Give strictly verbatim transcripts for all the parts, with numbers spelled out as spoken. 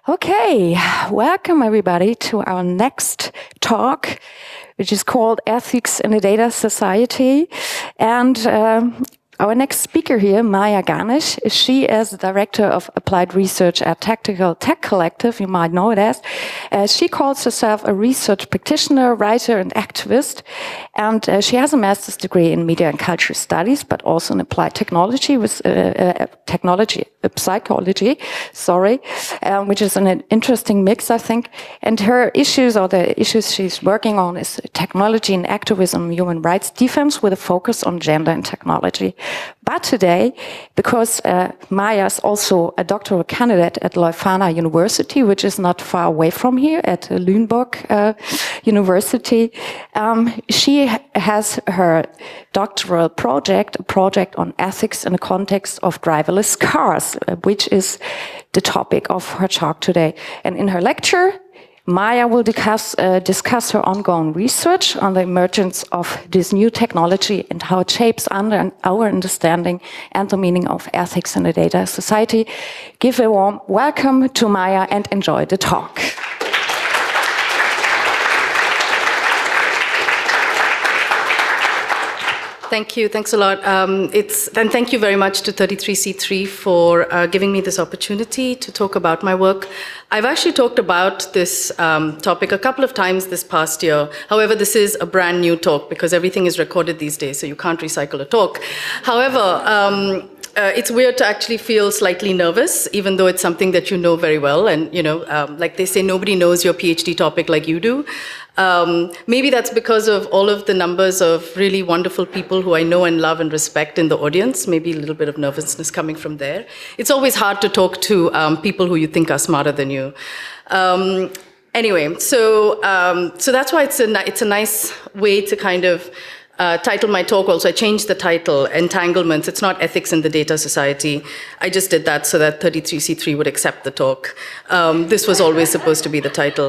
Okay, welcome everybody to our next talk, which is called Ethics in a Data Society. And um, our next speaker here, Maya Ganesh, she is the Director of Applied Research at Tactical Tech Collective, you might know it as. Uh, she calls herself a research practitioner, writer, and activist. And uh, she has a master's degree in media and culture studies, but also in applied technology, with uh, uh, technology, uh, psychology, sorry, um, which is an interesting mix, I think. And her issues, or the issues she's working on, is technology and activism, human rights defense, with a focus on gender and technology. But today, because uh, Maya is also a doctoral candidate at Leuphana University, which is not far away from here, at Lüneburg uh, University, um, she has her doctoral project, a project on ethics in the context of driverless cars, uh, which is the topic of her talk today. And in her lecture, Maya will discuss, uh, discuss her ongoing research on the emergence of this new technology and how it shapes under our understanding and the meaning of ethics in a data society. Give a warm welcome to Maya and enjoy the talk. Thank you. Thanks a lot. Um, it's, and thank you very much to thirty-three C three for uh, giving me this opportunity to talk about my work. I've actually talked about this um, topic a couple of times this past year. However, this is a brand new talk because everything is recorded these days, so you can't recycle a talk. However, um, Uh, it's weird to actually feel slightly nervous, even though it's something that you know very well. And, you know, um, like they say, nobody knows your PhD topic like you do. Um, maybe that's because of all of the numbers of really wonderful people who I know and love and respect in the audience. Maybe a little bit of nervousness coming from there. It's always hard to talk to um, people who you think are smarter than you. Um, anyway, so um, so that's why it's a, it's a nice way to kind of Uh, title my talk also. I changed the title, Entanglements. It's not Ethics in the Data Society. I just did that so that thirty-three C three would accept the talk. Um, this was always supposed to be the title.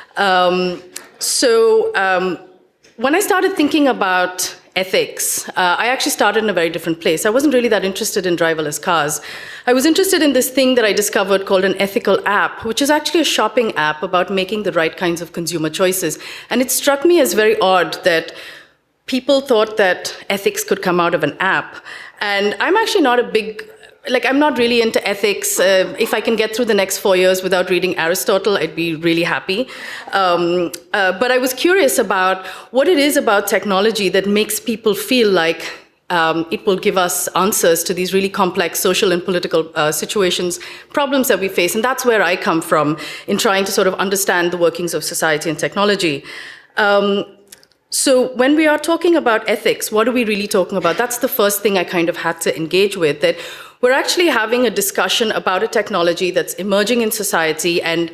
Um, so um, when I started thinking about ethics, uh, I actually started in a very different place. I wasn't really that interested in driverless cars. I was interested in this thing that I discovered called an ethical app, which is actually a shopping app about making the right kinds of consumer choices. And it struck me as very odd that people thought that ethics could come out of an app. And I'm actually not a big, like I'm not really into ethics. Uh, if I can get through the next four years without reading Aristotle, I'd be really happy. Um, uh, but I was curious about what it is about technology that makes people feel like um, it will give us answers to these really complex social and political uh, situations, problems that we face. And that's where I come from in trying to sort of understand the workings of society and technology. Um, So when we are talking about ethics, what are we really talking about? That's the first thing I kind of had to engage with, that we're actually having a discussion about a technology that's emerging in society, and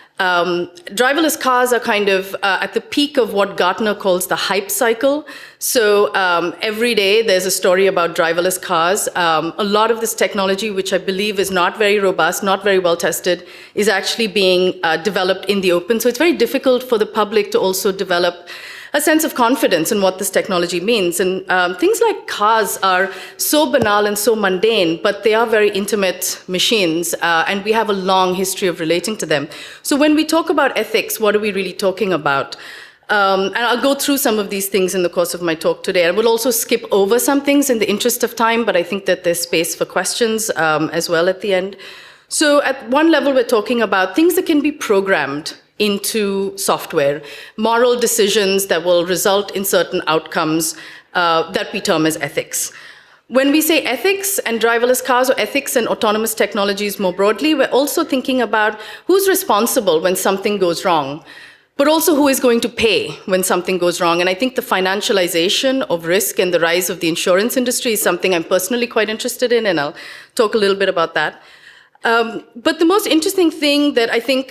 um, driverless cars are kind of uh, at the peak of what Gartner calls the hype cycle. So um, every day there's a story about driverless cars. Um, a lot of this technology, which I believe is not very robust, not very well tested, is actually being uh, developed in the open. So it's very difficult for the public to also develop a sense of confidence in what this technology means. And um, things like cars are so banal and so mundane, but they are very intimate machines, uh, and we have a long history of relating to them. So when we talk about ethics, what are we really talking about? Um, and I'll go through some of these things in the course of my talk today. I will also skip over some things in the interest of time, but I think that there's space for questions um, as well at the end. So at one level, we're talking about things that can be programmed into software, moral decisions that will result in certain outcomes uh, that we term as ethics. When we say ethics and driverless cars, or ethics and autonomous technologies more broadly, we're also thinking about who's responsible when something goes wrong, but also who is going to pay when something goes wrong. And I think the financialization of risk and the rise of the insurance industry is something I'm personally quite interested in, and I'll talk a little bit about that. Um, but the most interesting thing that I think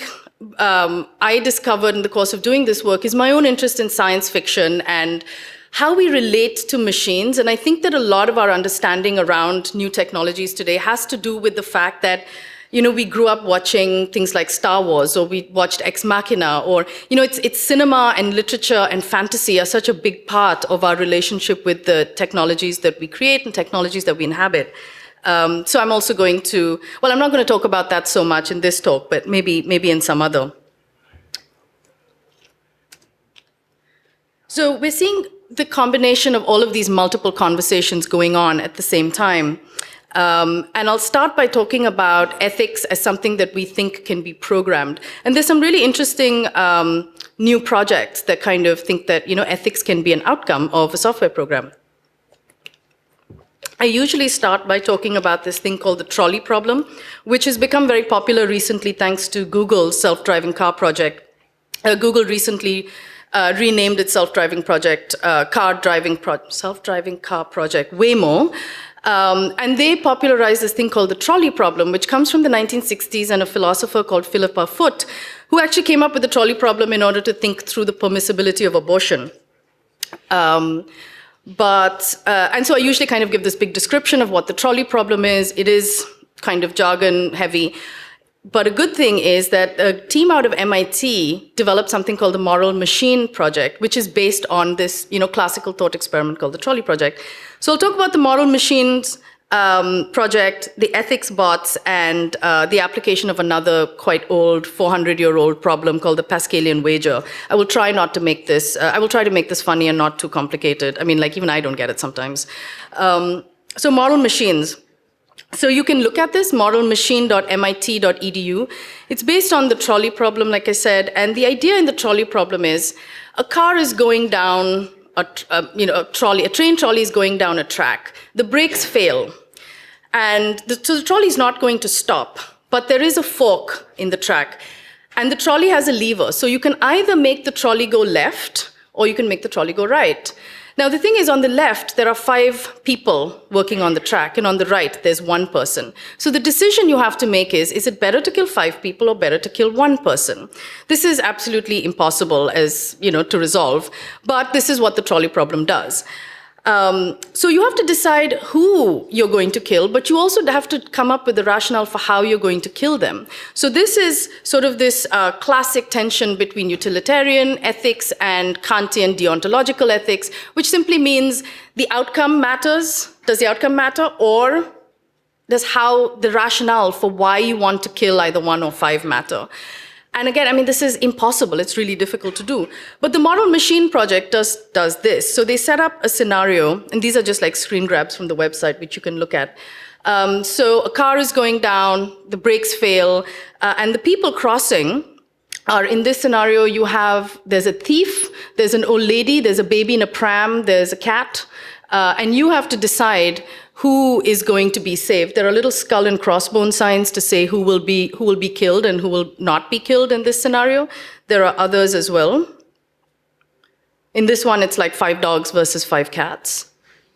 Um, I discovered in the course of doing this work is my own interest in science fiction and how we relate to machines. And I think that a lot of our understanding around new technologies today has to do with the fact that, you know, we grew up watching things like Star Wars, or we watched Ex Machina, or, you know, it's, it's cinema and literature and fantasy are such a big part of our relationship with the technologies that we create and technologies that we inhabit. Um, so I'm also going to, well, I'm not going to talk about that so much in this talk, but maybe, maybe in some other. So we're seeing the combination of all of these multiple conversations going on at the same time. Um, and I'll start by talking about ethics as something that we think can be programmed. And there's some really interesting um, new projects that kind of think that, you know, ethics can be an outcome of a software program. I usually start by talking about this thing called the trolley problem, which has become very popular recently thanks to Google's self-driving car project. Uh, Google recently uh, renamed its self-driving project, uh, car driving pro self-driving car project Waymo. Um, and they popularized this thing called the trolley problem, which comes from the nineteen sixties and a philosopher called Philippa Foot, who actually came up with the trolley problem in order to think through the permissibility of abortion. Um, but, uh, and so I usually kind of give this big description of what the trolley problem is. It is kind of jargon heavy. But a good thing is that a team out of M I T developed something called the Moral Machine Project, which is based on this, you know, classical thought experiment called the trolley project. So I'll talk about the Moral Machines um, project, the ethics bots, and uh, the application of another quite old four hundred year old problem called the Pascalian wager. I will try not to make this, uh, I will try to make this funny and not too complicated. I mean, like even I don't get it sometimes. Um, so moral machines. So you can look at this, moral machine dot M I T dot E D U. It's based on the trolley problem, like I said, and the idea in the trolley problem is a car is going down, a, a, you know, a trolley, a train trolley is going down a track. The brakes fail, and the, so the trolley is not going to stop, but there is a fork in the track, and the trolley has a lever. So you can either make the trolley go left, or you can make the trolley go right. Now, the thing is, on the left, there are five people working on the track, and on the right, there's one person. So the decision you have to make is, is it better to kill five people or better to kill one person? This is absolutely impossible as, you know, to resolve, but this is what the trolley problem does. Um, so you have to decide who you're going to kill, but you also have to come up with the rationale for how you're going to kill them. So this is sort of this uh, classic tension between utilitarian ethics and Kantian deontological ethics, which simply means the outcome matters. Does the outcome matter? Or does how the rationale for why you want to kill either one or five matter? And again, I mean, this is impossible. It's really difficult to do. But the Moral Machine Project does, does this. So they set up a scenario, and these are just like screen grabs from the website, which you can look at. Um, so a car is going down, the brakes fail, uh, and the people crossing are, in this scenario, you have, there's a thief, there's an old lady, there's a baby in a pram, there's a cat, uh, and you have to decide who is going to be saved. There are little skull and crossbone signs to say who will be, who will be killed and who will not be killed in this scenario. There are others as well. In this one, it's like five dogs versus five cats.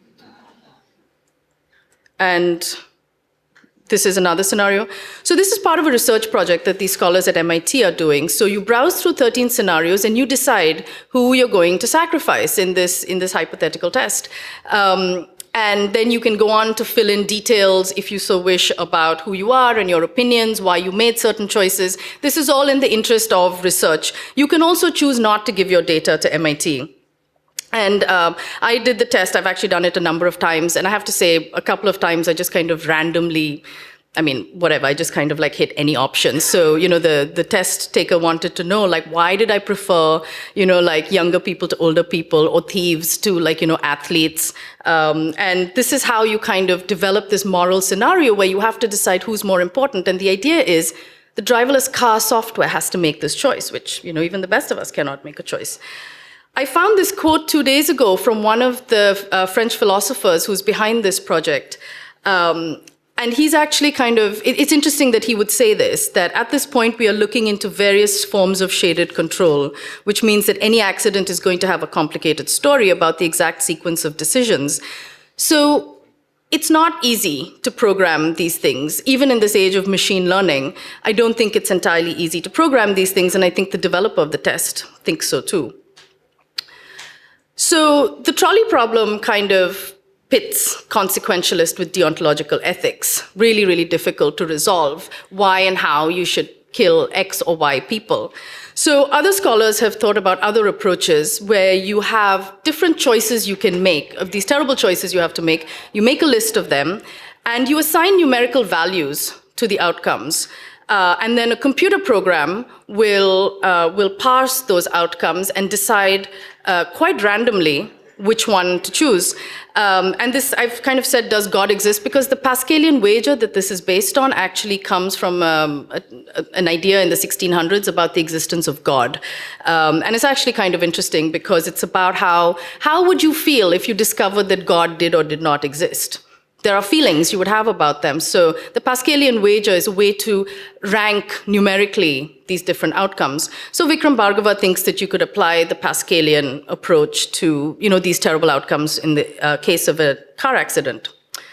And this is another scenario. So this is part of a research project that these scholars at M I T are doing. So you browse through thirteen scenarios and you decide who you're going to sacrifice in this, in this hypothetical test. Um, And then you can go on to fill in details, if you so wish, about who you are and your opinions, why you made certain choices. This is all in the interest of research. You can also choose not to give your data to M I T. And uh, I did the test. I've actually done it a number of times. And I have to say, a couple of times I just kind of randomly, I mean, whatever, I just kind of like hit any option. So, you know, the, the test taker wanted to know, like, why did I prefer, you know, like younger people to older people, or thieves to, like, you know, athletes? Um, and this is how you kind of develop this moral scenario where you have to decide who's more important. And the idea is the driverless car software has to make this choice, which, you know, even the best of us cannot make a choice. I found this quote two days ago from one of the uh, French philosophers who's behind this project. Um, And he's actually kind of, it's interesting that he would say this, that at this point we are looking into various forms of shaded control, which means that any accident is going to have a complicated story about the exact sequence of decisions. So it's not easy to program these things. Even in this age of machine learning, I don't think it's entirely easy to program these things, and I think the developer of the test thinks so too. So the trolley problem kind of pits consequentialist with deontological ethics. Really, really difficult to resolve why and how you should kill X or Y people. So other scholars have thought about other approaches where you have different choices you can make, of these terrible choices you have to make. You make a list of them, and you assign numerical values to the outcomes. Uh, and then a computer program will, uh, will parse those outcomes and decide uh, quite randomly which one to choose. Um, and this, I've kind of said, does God exist? Because the Pascalian wager that this is based on actually comes from um, a, a, an idea in the sixteen hundreds about the existence of God. Um, and it's actually kind of interesting because it's about how, how would you feel if you discovered that God did or did not exist? There are feelings you would have about them. So the Pascalian wager is a way to rank numerically these different outcomes. So Vikram Bhargava thinks that you could apply the Pascalian approach to, you know, these terrible outcomes in the uh, case of a car accident.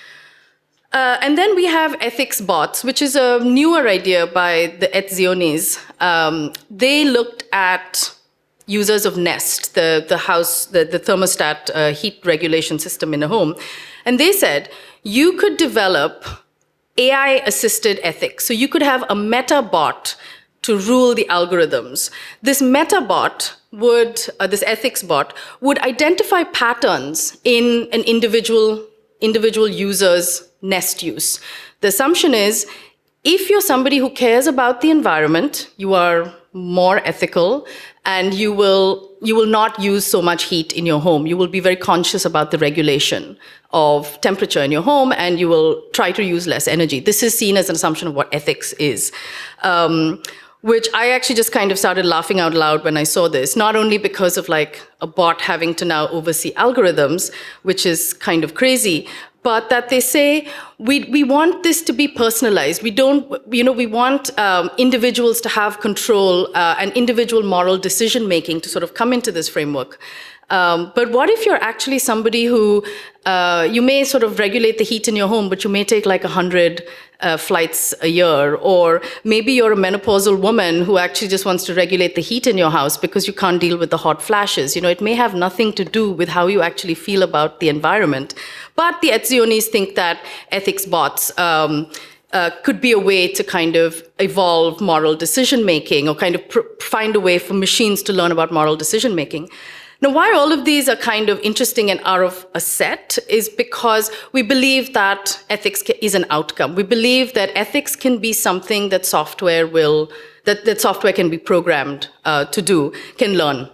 Uh, and then we have ethics bots, which is a newer idea by the Etzionis. Um, they looked at users of Nest, the, the house, the, the thermostat uh, heat regulation system in a home. And they said, you could develop A I-assisted ethics. So you could have a meta bot to rule the algorithms. This meta bot would, uh, this ethics bot, would identify patterns in an individual, individual user's Nest use. The assumption is, if you're somebody who cares about the environment, you are more ethical, and you will, you will not use so much heat in your home. You will be very conscious about the regulation of temperature in your home, and you will try to use less energy. This is seen as an assumption of what ethics is, um, which I actually just kind of started laughing out loud when I saw this, not only because of like a bot having to now oversee algorithms, which is kind of crazy, but that they say, we, we want this to be personalized. We don't, you know, we want um, individuals to have control uh, and individual moral decision-making to sort of come into this framework. Um, but what if you're actually somebody who, uh, you may sort of regulate the heat in your home, but you may take like a hundred uh, flights a year, or maybe you're a menopausal woman who actually just wants to regulate the heat in your house because you can't deal with the hot flashes. You know, it may have nothing to do with how you actually feel about the environment. But the Etzionis think that ethics bots um, uh, could be a way to kind of evolve moral decision-making, or kind of pr find a way for machines to learn about moral decision-making. Now, why all of these are kind of interesting and out of a set is because we believe that ethics is an outcome. We believe that ethics can be something that software will, that, that software can be programmed uh, to do, can learn.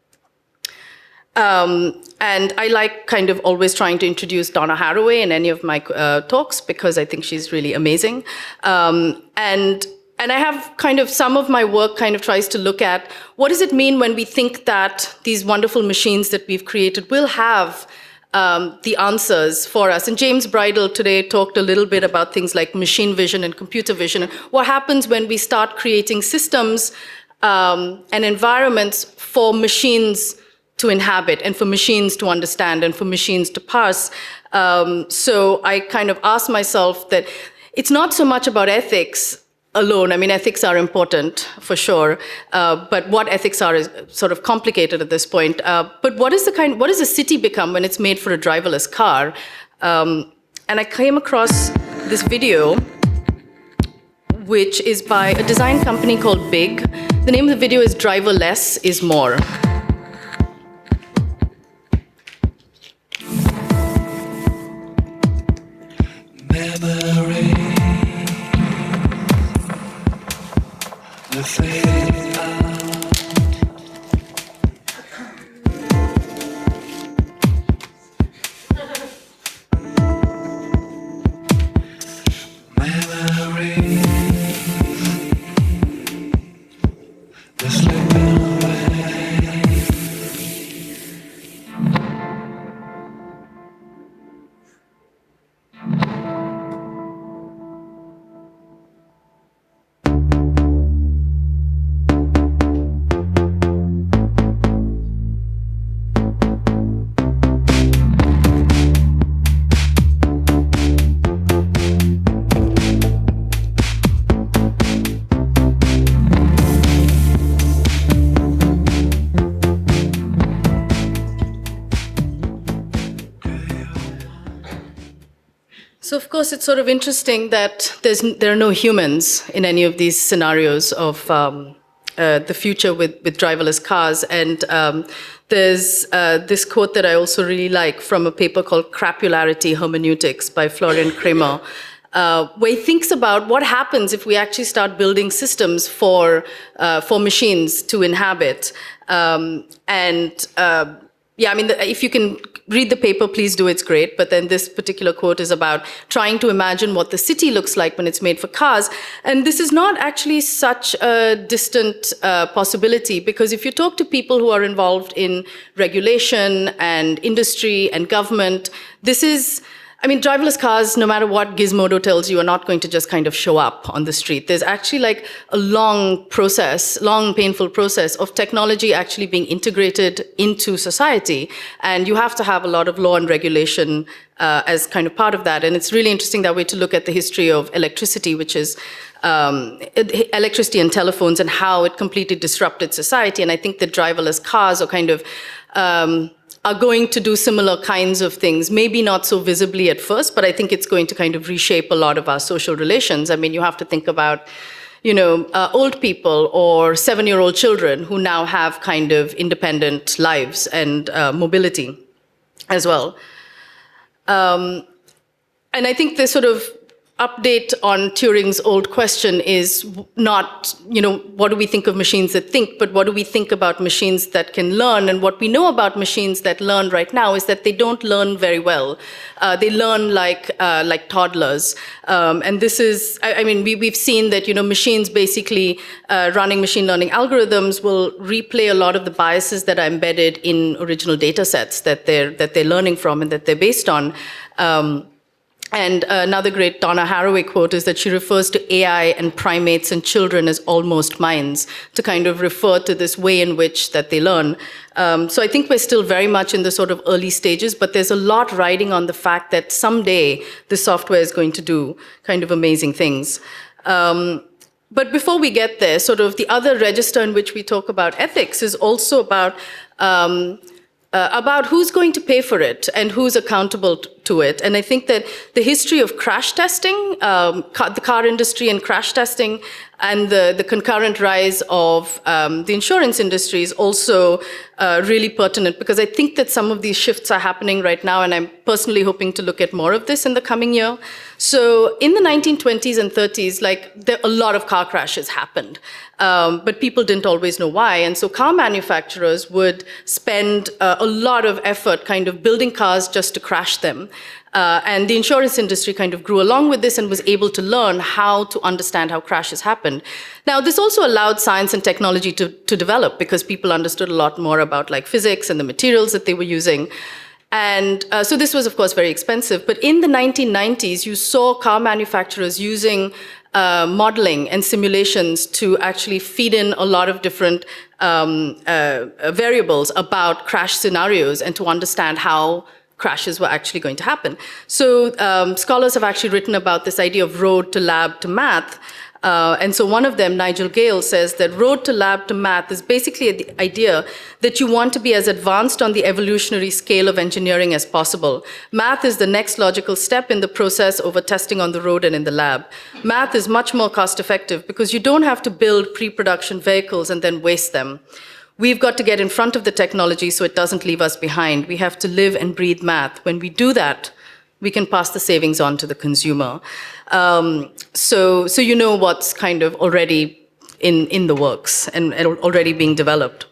Um, and I like kind of always trying to introduce Donna Haraway in any of my uh, talks because I think she's really amazing. Um, and And I have kind of, some of my work kind of tries to look at what does it mean when we think that these wonderful machines that we've created will have um, the answers for us. And James Bridle today talked a little bit about things like machine vision and computer vision. And what happens when we start creating systems um, and environments for machines to inhabit and for machines to understand and for machines to parse. Um, so I kind of asked myself that it's not so much about ethics alone. I mean, ethics are important for sure, uh, but what ethics are is sort of complicated at this point. Uh, but what is the kind? What does a city become when it's made for a driverless car? Um, and I came across this video, which is by a design company called Big. The name of the video is "Driverless is More." Memory. The fade out. Memory. The slipping away. So of course, it's sort of interesting that there's, there are no humans in any of these scenarios of um, uh, the future with, with driverless cars. And um, there's uh, this quote that I also really like from a paper called Crapularity Hermeneutics by Florian Kramer, uh, where he thinks about what happens if we actually start building systems for, uh, for machines to inhabit. Um, and uh, yeah, I mean, the, if you can read the paper, please do, it's great. But then this particular quote is about trying to imagine what the city looks like when it's made for cars. And this is not actually such a distant uh, possibility, because if you talk to people who are involved in regulation and industry and government, this is, I mean, driverless cars, no matter what Gizmodo tells you, are not going to just kind of show up on the street. There's actually like a long process, long, painful process of technology actually being integrated into society. And you have to have a lot of law and regulation uh, as kind of part of that. And it's really interesting that way to look at the history of electricity, which is um, electricity and telephones, and how it completely disrupted society. And I think that driverless cars are kind of um, are going to do similar kinds of things, maybe not so visibly at first, but I think it's going to kind of reshape a lot of our social relations. I mean, you have to think about, you know, uh, old people or seven-year-old children who now have kind of independent lives and uh, mobility as well. Um, and I think this sort of update on Turing's old question is not, you know, what do we think of machines that think, but what do we think about machines that can learn? And what we know about machines that learn right now is that they don't learn very well. Uh, they learn like uh, like toddlers. Um, and this is, I, I mean, we, we've seen that, you know, machines basically uh, running machine learning algorithms will replay a lot of the biases that are embedded in original data sets that they're, that they're learning from and that they're based on. Um, And another great Donna Haraway quote is that she refers to A I and primates and children as almost minds, to kind of refer to this way in which that they learn. Um, so I think we're still very much in the sort of early stages, but there's a lot riding on the fact that someday the software is going to do kind of amazing things. Um, but before we get there, sort of the other register in which we talk about ethics is also about um, Uh, about who's going to pay for it and who's accountable to it. And I think that the history of crash testing, um, car, the car industry and crash testing, and the, the concurrent rise of um, the insurance industry is also uh, really pertinent, because I think that some of these shifts are happening right now, and I'm personally hoping to look at more of this in the coming year. So in the nineteen twenties and thirties, like, there, a lot of car crashes happened. Um, but people didn't always know why. And so car manufacturers would spend uh, a lot of effort kind of building cars just to crash them. Uh, and the insurance industry kind of grew along with this and was able to learn how to understand how crashes happened. Now, this also allowed science and technology to, to develop, because people understood a lot more about like physics and the materials that they were using. And uh, so this was, of course, very expensive. But in the nineteen nineties, you saw car manufacturers using uh, modeling and simulations to actually feed in a lot of different um, uh, variables about crash scenarios and to understand how crashes were actually going to happen. So um, scholars have actually written about this idea of road to lab to math. Uh, and so one of them, Nigel Gale, says that road to lab to math is basically the idea that you want to be as advanced on the evolutionary scale of engineering as possible. Math is the next logical step in the process over testing on the road and in the lab. Math is much more cost effective because you don't have to build pre-production vehicles and then waste them. We've got to get in front of the technology so it doesn't leave us behind. We have to live and breathe math. When we do that, we can pass the savings on to the consumer. Um, so, so you know what's kind of already in, in the works and, and already being developed.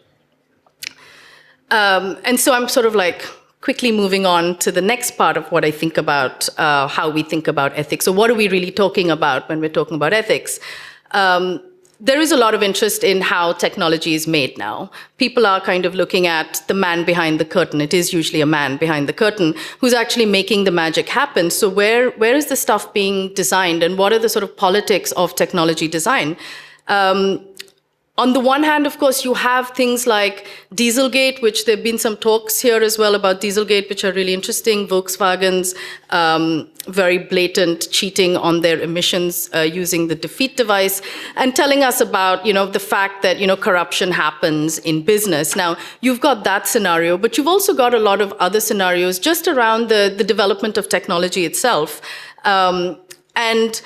Um, and so I'm sort of like quickly moving on to the next part of what I think about uh, how we think about ethics. So what are we really talking about when we're talking about ethics? Um, There is a lot of interest in how technology is made now. People are kind of looking at the man behind the curtain. It is usually a man behind the curtain who's actually making the magic happen. So where, where is the stuff being designed, and what are the sort of politics of technology design? Um, On the one hand, of course, you have things like Dieselgate, which there have been some talks here as well about Dieselgate, which are really interesting. Volkswagen's um, very blatant cheating on their emissions uh, using the defeat device, and telling us about, you know, the fact that, you know, corruption happens in business. Now, you've got that scenario, but you've also got a lot of other scenarios just around the, the development of technology itself. Um, and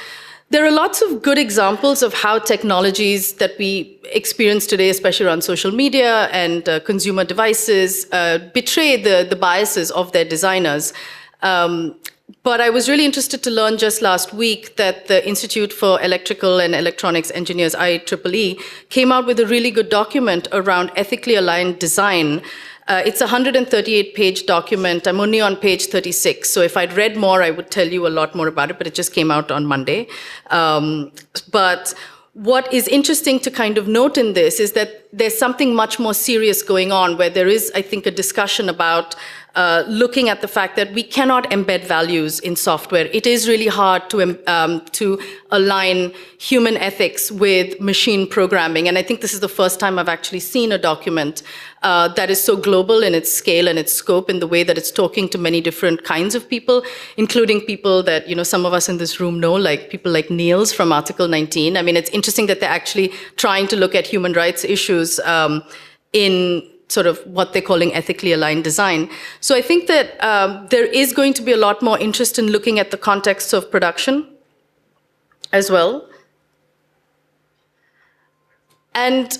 There are lots of good examples of how technologies that we experience today, especially around social media and uh, consumer devices, uh, betray the, the biases of their designers. Um, but I was really interested to learn just last week that the Institute for Electrical and Electronics Engineers, I triple E, came out with a really good document around ethically aligned design. Uh, it's a one hundred thirty-eight page document. I'm only on page thirty-six. So if I'd read more, I would tell you a lot more about it, but it just came out on Monday. Um, but what is interesting to kind of note in this is that there's something much more serious going on, where there is, I think, a discussion about uh, looking at the fact that we cannot embed values in software. It is really hard to, um, to align human ethics with machine programming. And I think this is the first time I've actually seen a document uh, that is so global in its scale and its scope, in the way that it's talking to many different kinds of people, including people that, you know, some of us in this room know, like people like Niels from Article nineteen. I mean, it's interesting that they're actually trying to look at human rights issues um, in sort of what they're calling ethically aligned design. So I think that um, there is going to be a lot more interest in looking at the context of production as well. And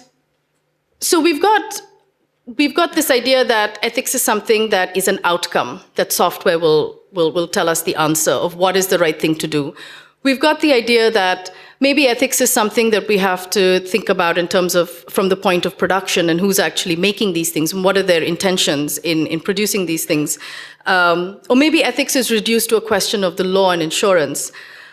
so we've got, we've got this idea that ethics is something that is an outcome, that software will, will, will tell us the answer of what is the right thing to do. We've got the idea that maybe ethics is something that we have to think about in terms of from the point of production and who's actually making these things and what are their intentions in, in producing these things. Um, or maybe ethics is reduced to a question of the law and insurance.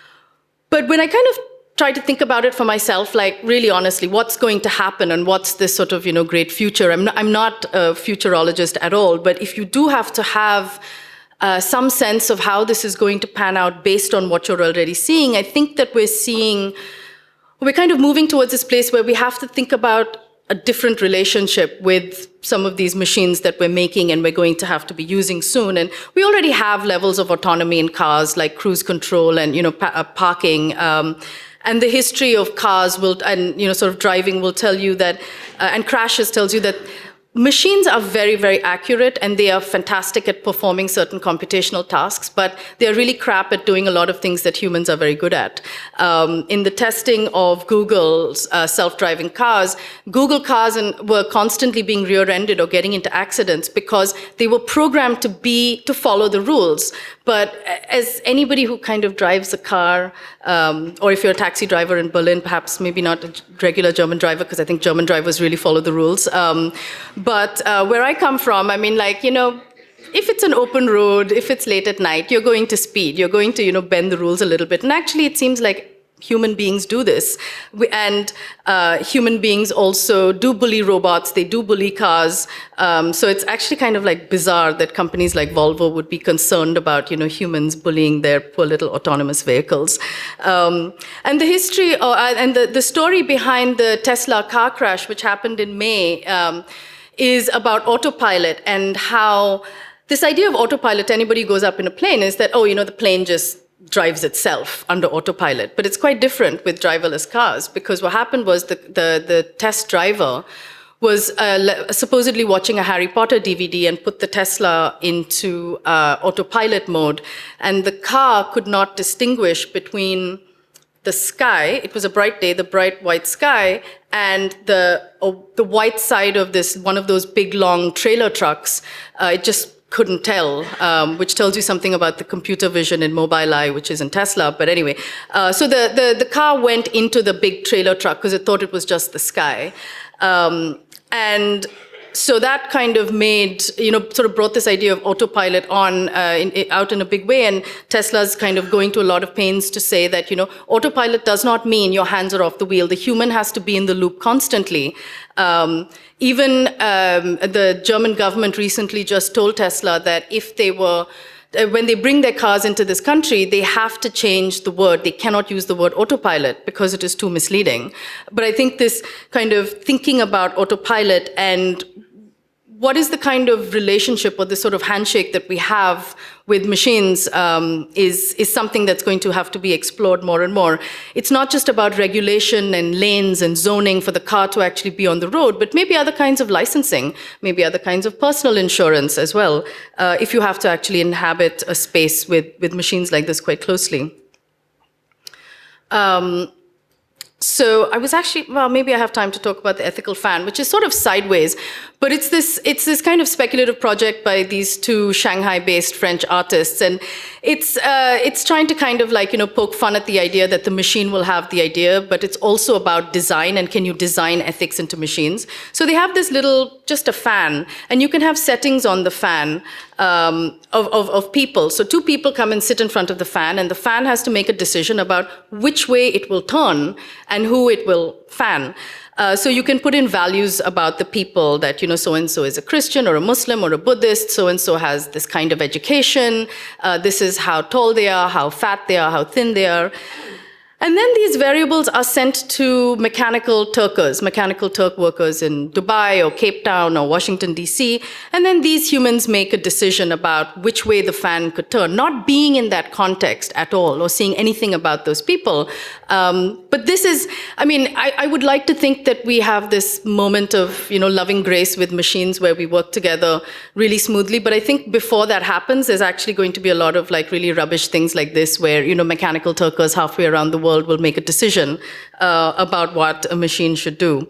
But when I kind of try to think about it for myself, like really honestly, what's going to happen and what's this sort of, you know, great future? I'm not, I'm not a futurologist at all, but if you do have to have Uh, some sense of how this is going to pan out based on what you're already seeing, I think that we're seeing, we're kind of moving towards this place where we have to think about a different relationship with some of these machines that we're making and we're going to have to be using soon. And we already have levels of autonomy in cars, like cruise control and, you know, pa uh, parking. Um, and the history of cars will, and, you know, sort of driving will tell you that, uh, and crashes tells you that machines are very, very accurate and they are fantastic at performing certain computational tasks, but they're really crap at doing a lot of things that humans are very good at. Um, in the testing of Google's uh, self-driving cars, Google cars and, were constantly being rear-ended or getting into accidents because they were programmed to be, to follow the rules. But as anybody who kind of drives a car, um, or if you're a taxi driver in Berlin, perhaps maybe not a regular German driver, because I think German drivers really follow the rules. Um, but uh, where I come from, I mean, like, you know, if it's an open road, if it's late at night, you're going to speed, you're going to, you know, bend the rules a little bit. And actually, it seems like human beings do this. We, and uh, human beings also do bully robots, they do bully cars. Um, so it's actually kind of like bizarre that companies like Volvo would be concerned about, you know, humans bullying their poor little autonomous vehicles. Um, and the history, uh, and the, the story behind the Tesla car crash, which happened in May, um, is about autopilot and how this idea of autopilot, anybody who goes up in a plane, is that, oh, you know, the plane just drives itself under autopilot. But it's quite different with driverless cars, because what happened was the, the, the test driver was uh, supposedly watching a Harry Potter D V D and put the Tesla into uh, autopilot mode. And the car could not distinguish between the sky, it was a bright day, the bright white sky, and the, oh, the white side of this, one of those big long trailer trucks. Uh, it just couldn't tell, um, which tells you something about the computer vision in Mobileye, which is in Tesla. But anyway, uh, so the, the, the car went into the big trailer truck because it thought it was just the sky. Um, and so that kind of made, you know, sort of brought this idea of autopilot on uh, in, in, out in a big way. And Tesla's kind of going to a lot of pains to say that, you know, autopilot does not mean your hands are off the wheel. The human has to be in the loop constantly. Um, even um, the German government recently just told Tesla that if they were, uh, when they bring their cars into this country, they have to change the word. They cannot use the word autopilot because it is too misleading. But I think this kind of thinking about autopilot and what is the kind of relationship or the sort of handshake that we have with machines um, is, is something that's going to have to be explored more and more. It's not just about regulation and lanes and zoning for the car to actually be on the road, but maybe other kinds of licensing, maybe other kinds of personal insurance as well, uh, if you have to actually inhabit a space with, with machines like this quite closely. Um, So I was actually, well, maybe I have time to talk about the ethical fan, which is sort of sideways, but it's this, it's this kind of speculative project by these two Shanghai-based French artists, and it's uh, it's trying to kind of like, you know, poke fun at the idea that the machine will have the idea, but it's also about design, and can you design ethics into machines? So they have this little, just a fan, and you can have settings on the fan um, of, of, of people. So two people come and sit in front of the fan, and the fan has to make a decision about which way it will turn and who it will fan. Uh, so you can put in values about the people that, you know, so-and-so is a Christian or a Muslim or a Buddhist, so-and-so has this kind of education, uh, this is how tall they are, how fat they are, how thin they are. And then these variables are sent to mechanical Turkers, mechanical Turk workers in Dubai or Cape Town or Washington, D C. And then these humans make a decision about which way the fan could turn, not being in that context at all or seeing anything about those people. Um, but this is, I mean, I, I would like to think that we have this moment of, you know, loving grace with machines where we work together really smoothly. But I think before that happens, there's actually going to be a lot of like really rubbish things like this where, you know, mechanical Turkers halfway around the world will make a decision uh, about what a machine should do.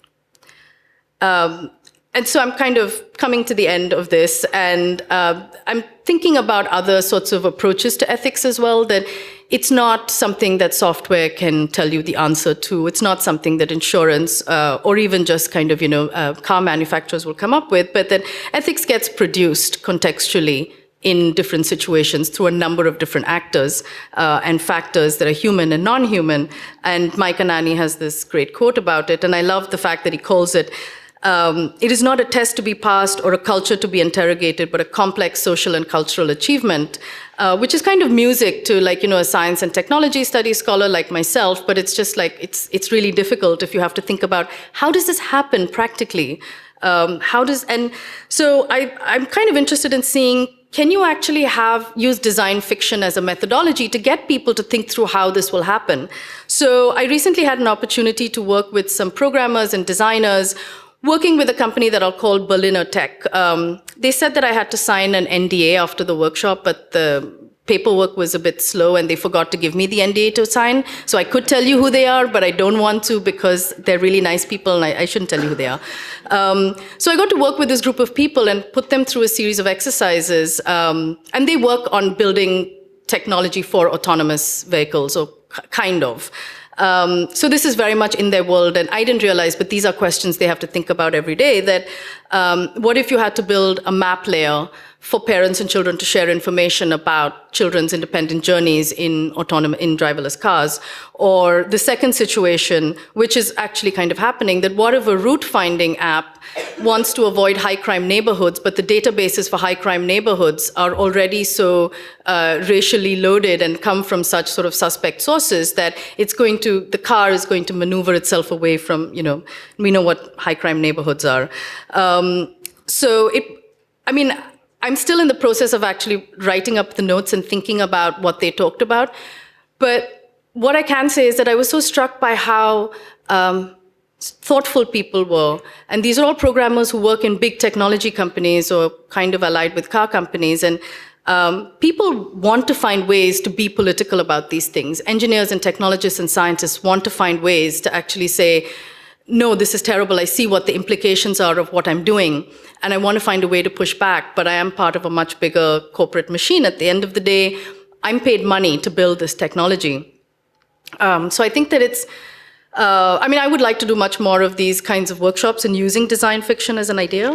Um, and so I'm kind of coming to the end of this, and uh, I'm thinking about other sorts of approaches to ethics as well, that it's not something that software can tell you the answer to. It's not something that insurance uh, or even just kind of, you know, uh, car manufacturers will come up with, but that ethics gets produced contextually in different situations through a number of different actors uh, and factors that are human and non-human. And Mike Anani has this great quote about it, and I love the fact that he calls it, um, it is not a test to be passed or a culture to be interrogated, but a complex social and cultural achievement, uh, which is kind of music to, like, you know, a science and technology studies scholar like myself, but it's just like, it's, it's really difficult if you have to think about how does this happen practically? Um, how does, and so I, I'm kind of interested in seeing, can you actually have, use design fiction as a methodology to get people to think through how this will happen? So I recently had an opportunity to work with some programmers and designers, working with a company that I'll call Berliner Tech. Um, they said that I had to sign an N D A after the workshop, but the paperwork was a bit slow and they forgot to give me the N D A to sign. So I could tell you who they are, but I don't want to because they're really nice people and I, I shouldn't tell you who they are. Um, so I got to work with this group of people and put them through a series of exercises. Um, and they work on building technology for autonomous vehicles, or kind of. Um, so this is very much in their world, and I didn't realize, but these are questions they have to think about every day, that um, what if you had to build a map layer for parents and children to share information about children's independent journeys in autonomous, in driverless cars? Or the second situation, which is actually kind of happening, that what if a route finding app wants to avoid high crime neighborhoods, but the databases for high crime neighborhoods are already so uh, racially loaded and come from such sort of suspect sources that it's going to, the car is going to maneuver itself away from, you know, we know what high crime neighborhoods are. Um, so it, I mean, I'm still in the process of actually writing up the notes and thinking about what they talked about. But what I can say is that I was so struck by how um, thoughtful people were. And these are all programmers who work in big technology companies or kind of allied with car companies. And um, people want to find ways to be political about these things. Engineers and technologists and scientists want to find ways to actually say, no, this is terrible. I see what the implications are of what I'm doing, and I want to find a way to push back, but I am part of a much bigger corporate machine. At the end of the day, I'm paid money to build this technology. Um, so I think that it's, uh, I mean, I would like to do much more of these kinds of workshops and using design fiction as an idea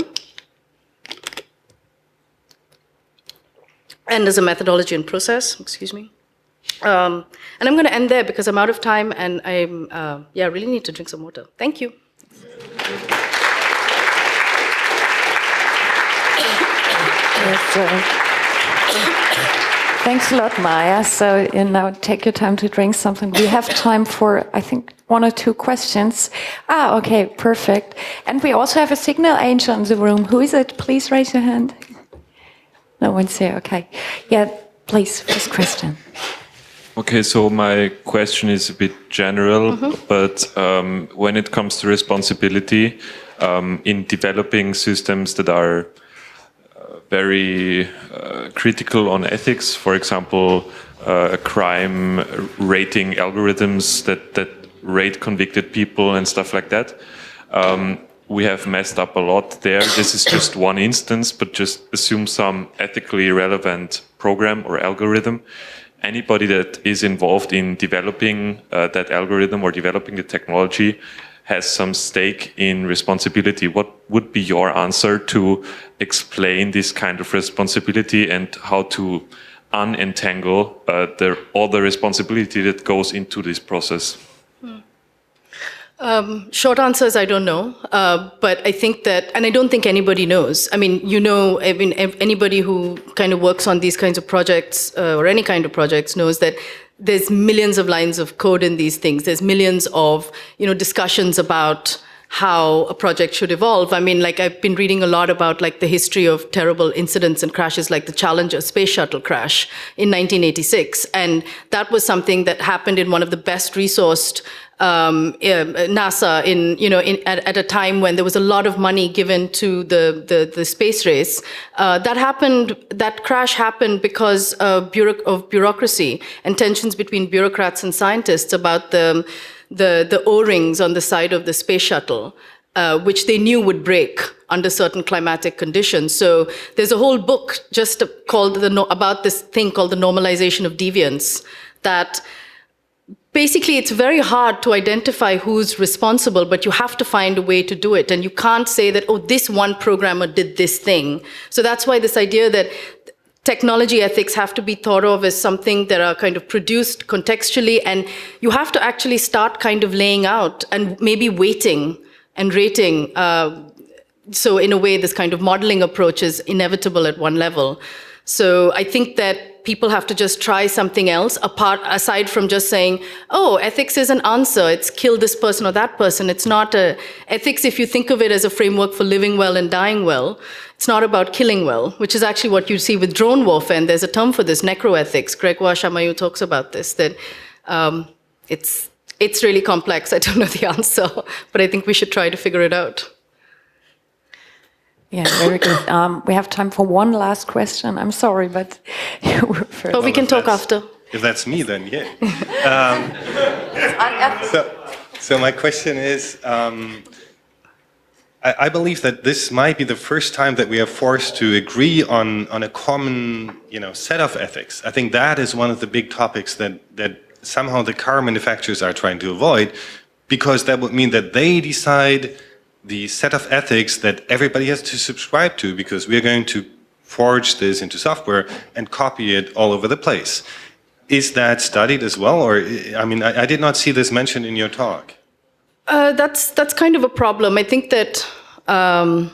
and as a methodology and process, excuse me. Um, and I'm going to end there because I'm out of time and I'm, uh, yeah, really need to drink some water. Thank you. Yes, uh, thanks a lot, Maya. So you now take your time to drink something. We have time for, I think, one or two questions. Ah, okay, perfect. And we also have a signal angel in the room. Who is it? Please raise your hand. No one's here. Okay. Yeah, please, first question. Okay, so my question is a bit general, mm-hmm. but um, when it comes to responsibility um, in developing systems that are uh, very uh, critical on ethics, for example, uh, crime rating algorithms that, that rate convicted people and stuff like that. Um, we have messed up a lot there. This is just one instance, but just assume some ethically relevant program or algorithm. Anybody that is involved in developing uh, that algorithm or developing the technology has some stake in responsibility. What would be your answer to explain this kind of responsibility and how to unentangle uh, the, all the responsibility that goes into this process? Um, short answer is I don't know, uh, but I think that, and I don't think anybody knows. I mean, you know, I mean, anybody who kind of works on these kinds of projects uh, or any kind of projects knows that there's millions of lines of code in these things. There's millions of, you know, discussions about how a project should evolve. I mean, like I've been reading a lot about like the history of terrible incidents and crashes like the Challenger space shuttle crash in nineteen eighty-six. And that was something that happened in one of the best resourced um, NASA in, you know, in, at, at a time when there was a lot of money given to the, the, the space race. Uh, that happened, that crash happened because of, bureauc of bureaucracy and tensions between bureaucrats and scientists about the the, the O-rings on the side of the space shuttle, uh, which they knew would break under certain climatic conditions. So there's a whole book just called the, about this thing called the normalization of deviance, that basically it's very hard to identify who's responsible, but you have to find a way to do it. And you can't say that, oh, this one programmer did this thing. So that's why this idea that technology ethics have to be thought of as something that are kind of produced contextually, and you have to actually start kind of laying out and maybe weighting and rating. Uh, so in a way, this kind of modeling approach is inevitable at one level. So I think that people have to just try something else apart, aside from just saying, oh, ethics is an answer. It's kill this person or that person. It's not a ethics, if you think of it as a framework for living well and dying well. It's not about killing well, which is actually what you see with drone warfare. And there's a term for this, necroethics. Gregoire Chamayou talks about this, that um, it's, it's really complex. I don't know the answer, but I think we should try to figure it out. Yeah, very good. Um, we have time for one last question. I'm sorry, but you were first. But we can talk after. If that's me, then yeah. um, so, so my question is, um, I, I believe that this might be the first time that we are forced to agree on, on a common, you know, set of ethics. I think that is one of the big topics that, that somehow the car manufacturers are trying to avoid, because that would mean that they decide the set of ethics that everybody has to subscribe to, because we're going to forge this into software and copy it all over the place. Is that studied as well? Or, I mean, I, I did not see this mentioned in your talk. Uh, that's, that's kind of a problem. I think that um,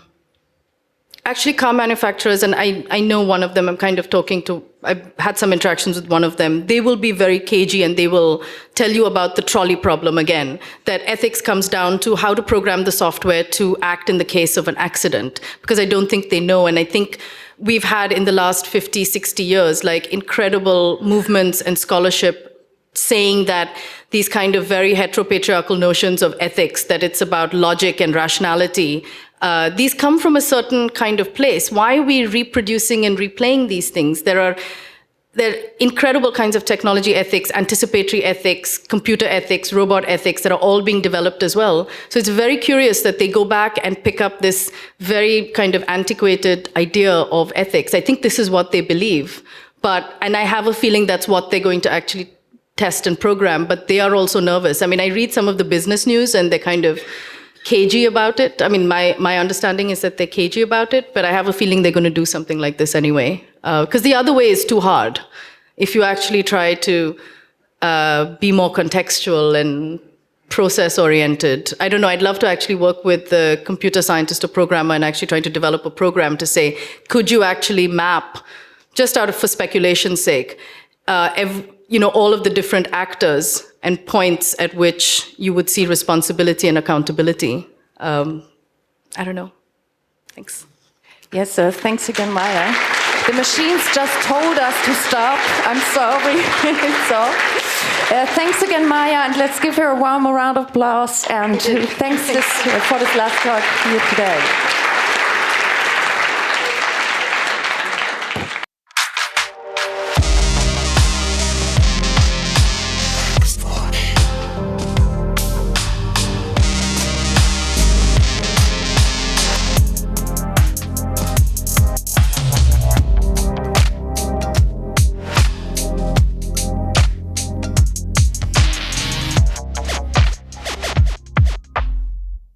actually car manufacturers, and I, I know one of them, I'm kind of talking to, I've had some interactions with one of them, they will be very cagey and they will tell you about the trolley problem again, that ethics comes down to how to program the software to act in the case of an accident, because I don't think they know. And I think we've had in the last fifty, sixty years, like incredible movements and scholarship saying that these kind of very heteropatriarchal notions of ethics, that it's about logic and rationality, Uh, these come from a certain kind of place. Why are we reproducing and replaying these things? There are, there are incredible kinds of technology ethics, anticipatory ethics, computer ethics, robot ethics that are all being developed as well. So it's very curious that they go back and pick up this very kind of antiquated idea of ethics. I think this is what they believe. But, and I have a feeling that's what they're going to actually test and program, but they are also nervous. I mean, I read some of the business news and they're kind of cagey about it. I mean, my, my understanding is that they're cagey about it, but I have a feeling they're going to do something like this anyway. Because uh, the other way is too hard. If you actually try to uh, be more contextual and process-oriented. I don't know, I'd love to actually work with the computer scientist or programmer and actually try to develop a program to say, could you actually map, just out of for speculation's sake, uh, every, you know, all of the different actors and points at which you would see responsibility and accountability. Um, I don't know. Thanks. Yes, sir. Thanks again, Maya. The machines just told us to stop. I'm sorry. so, uh, thanks again, Maya, and let's give her a warm round of applause. And thanks this, uh, for this last talk here today.